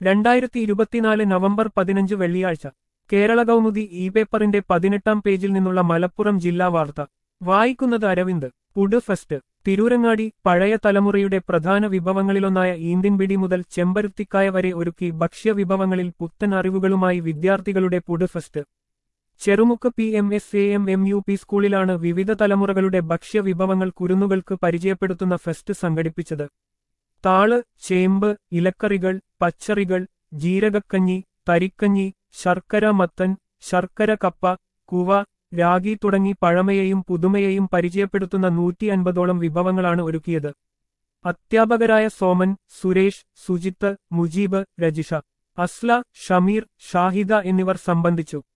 2024 November 15 വെള്ളിയാഴ്ച Kerala Kaumudi E പേപ്പറിന്റെ 18-ാം പേജിൽ നിന്നുള്ള മലപ്പുറം ജില്ലാ വാർത്ത വായിക്കുന്നത് അരവിന്ദ്. Food fest Tirurangadi. പഴയ തലമുറയുടെ പ്രധാന വിഭവങ്ങളിലൊന്നായ ഈന്തിൻപിടി മുതൽ ചെമ്പരുത്തിക്കായ വരെ ഒരുക്കി ഭക്ഷ്യവിഭവങ്ങളിൽ പുത്തൻ അറിവുകളുമായി വിദ്യാർത്ഥികളുടെ ഫുഡ് ഫെസ്റ്റ്. ചെറുമുക്ക് PMSAMMUP സ്കൂളിലാണ് വിവിധ തലമുറകളുടെ ഭക്ഷ്യവിഭവങ്ങൾ കുരുന്നുകൾക്ക് പരിചയപ്പെടുത്തുന്ന ഫെസ്റ്റ് സംഘടിപ്പിച്ചത്. താള്, ചേമ്പ്, ഇലക്കറികൾ, പച്ചറികൾ, ജീരകക്കഞ്ഞി, തരിക്കഞ്ഞി, ശർക്കര മത്തൻ, ശർക്കര കപ്പ, കുവ, രാഗി തുടങ്ങി പഴമയെയും പുതുമയെയും പരിചയപ്പെടുത്തുന്ന 150ഓളം വിഭവങ്ങളാണ് ഒരുക്കിയത്. അധ്യാപകരായ സോമൻ, സുരേഷ്, സുജിത്ത്, മുജീബ്, രജിഷ, അസ്ല, ഷമീർ, ഷാഹിദ എന്നിവർ സംബന്ധിച്ചു.